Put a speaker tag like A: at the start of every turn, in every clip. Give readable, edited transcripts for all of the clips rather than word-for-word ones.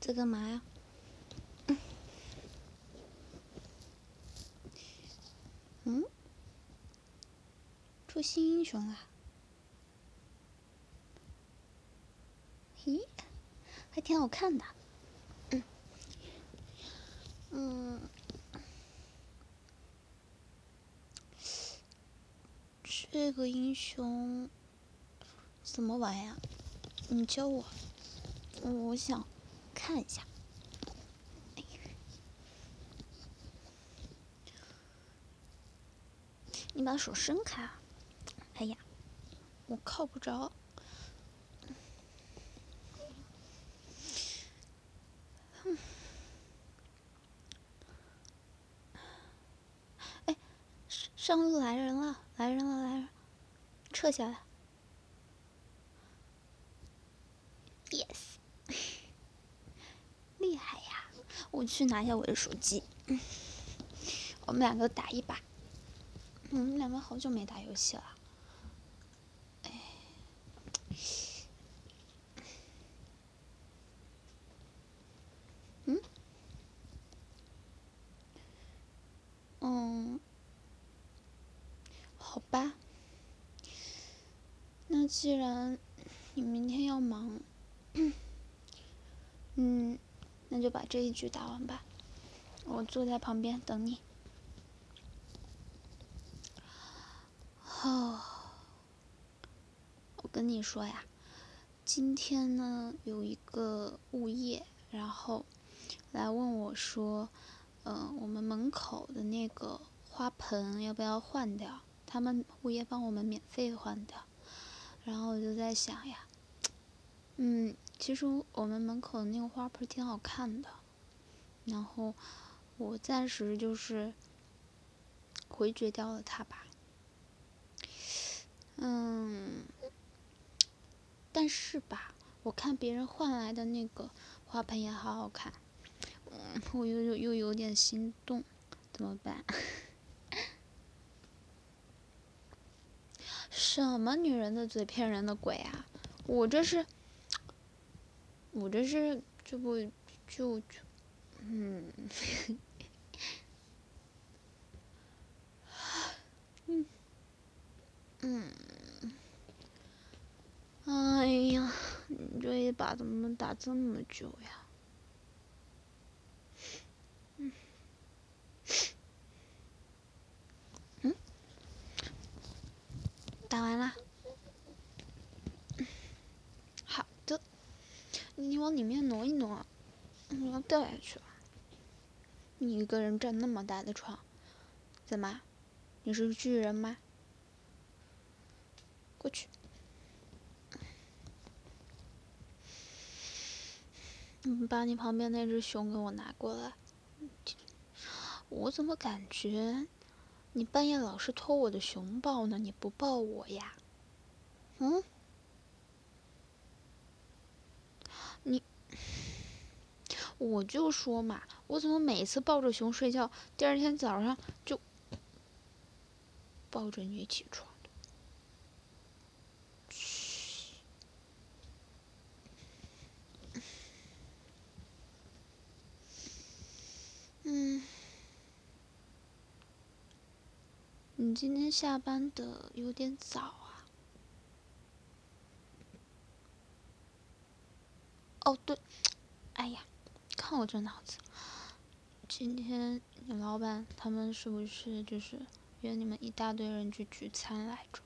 A: 在干嘛呀？出新英雄啦？咦，还挺好看的。这个英雄怎么玩呀？你教我，我想看一下。你把手伸开啊！哎呀，我靠不着。哎，上路来人了！来人了！来人！撤下来。Yes， 厉害呀！我去拿一下我的手机。我们两个打一把。我们两个好久没打游戏了。好吧。那既然你明天要忙，那就把这一局打完吧。我坐在旁边等你。我跟你说呀，今天呢有一个物业，然后来问我说，我们门口的那个花盆要不要换掉？他们物业帮我们免费换掉。然后我就在想呀，其实我们门口的那个花盆挺好看的，然后我暂时就是回绝掉了它吧。但是吧，我看别人换来的那个花盆也好好看，我又有点心动，怎么办？什么女人的嘴骗人的鬼啊！我这是，这不就，哎呀，你这一把怎么打这么久呀？打完了。好的，你往里面挪一挪，我要掉下去了。你一个人占那么大的床，怎么？你是巨人吗？过去。把你旁边那只熊给我拿过来。我怎么感觉你半夜老是偷我的熊抱呢？你不抱我呀？我就说嘛，我怎么每次抱着熊睡觉，第二天早上就抱着你起床的？你今天下班的有点早啊。哦对，哎呀，看我这脑子。今天你老板他们是不是就是约你们一大堆人去聚餐来着？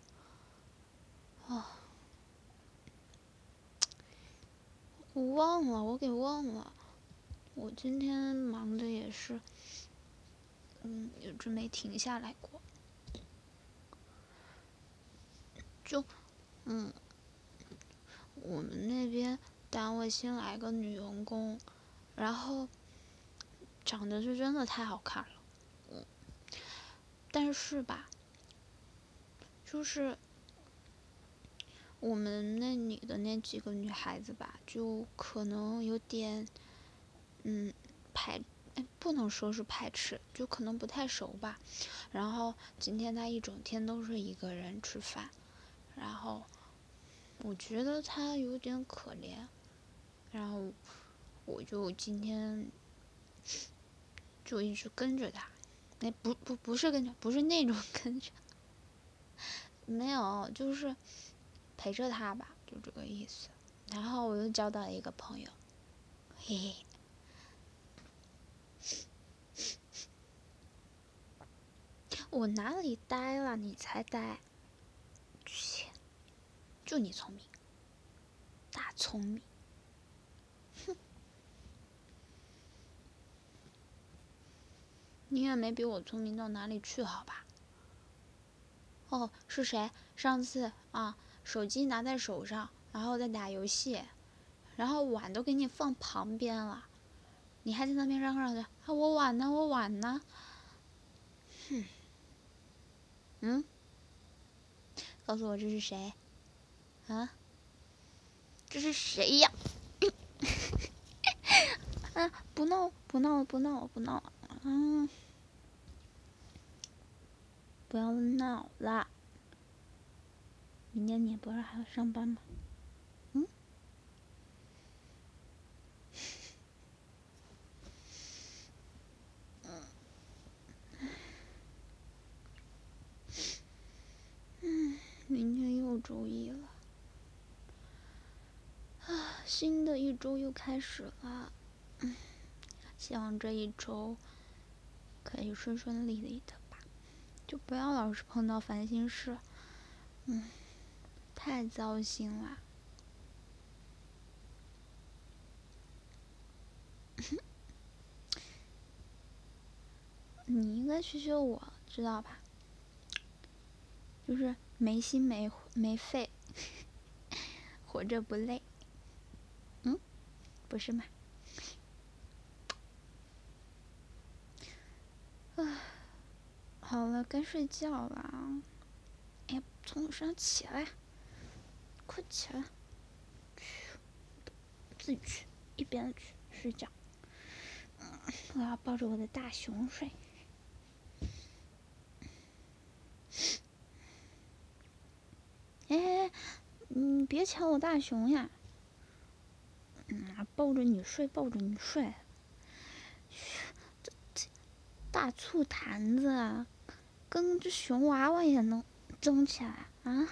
A: 我忘了，我给忘了。我今天忙的也是，一直没停下来过。就，我们那边单位新来个女员工，然后长得是真的太好看了。但是吧，就是我们那里的那几个女孩子吧，就可能有点，不能说是排斥，就可能不太熟吧。然后今天她一整天都是一个人吃饭，然后我觉得她有点可怜，然后我就今天就一直跟着他，不是跟着，不是那种跟着，没有，就是陪着他吧，就这个意思。然后我又交到了一个朋友，嘿嘿。我哪里呆了？你才呆！切，就你聪明，大聪明。哼，你也没比我聪明到哪里去，好吧？哦，是谁？上次啊，手机拿在手上，然后在打游戏，然后碗都给你放旁边了，你还在那边嚷嚷着啊，我碗呢，我碗呢。哼，嗯，告诉我这是谁？啊，这是谁呀？啊，不闹，不闹，不闹，不闹，嗯，不要闹了。明天你不是还要上班吗？嗯。明天又周一了，啊，新的一周又开始了。希望这一周可以顺顺利利的吧，就不要老是碰到烦心事。太糟心了。你应该学学我，知道吧？就是没心没肺，活着不累。不是吗？好了，该睡觉了。哎，从我身上起来，快起来！自己去，一边去睡觉。我要抱着我的大熊睡。哎，你别抢我大熊呀！抱着你睡，抱着你睡。这大醋坛子啊，跟这熊娃娃也能争起来啊！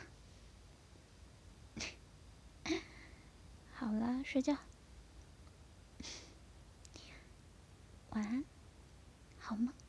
A: 好了，睡觉，晚安，好梦。